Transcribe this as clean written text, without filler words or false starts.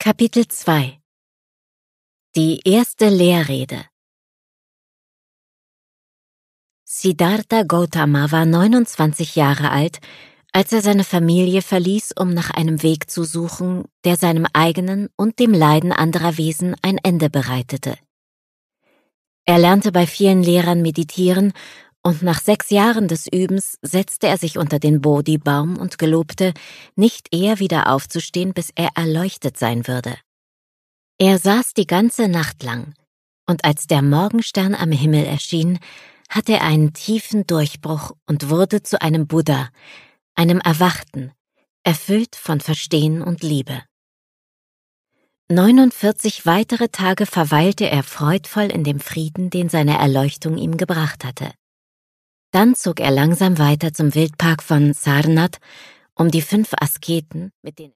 Kapitel 2 Die erste Lehrrede. Siddhartha Gautama war 29 Jahre alt, als er seine Familie verließ, um nach einem Weg zu suchen, der seinem eigenen und dem Leiden anderer Wesen ein Ende bereitete. Er lernte bei vielen Lehrern meditieren und nach 6 Jahren des Übens setzte er sich unter den Bodhi-Baum und gelobte, nicht eher wieder aufzustehen, bis er erleuchtet sein würde. Er saß die ganze Nacht lang, und als der Morgenstern am Himmel erschien, hatte er einen tiefen Durchbruch und wurde zu einem Buddha, einem Erwachten, erfüllt von Verstehen und Liebe. 49 weitere Tage verweilte er freudvoll in dem Frieden, den seine Erleuchtung ihm gebracht hatte. Dann zog er langsam weiter zum Wildpark von Sarnath, um die 5 Asketen, mit denen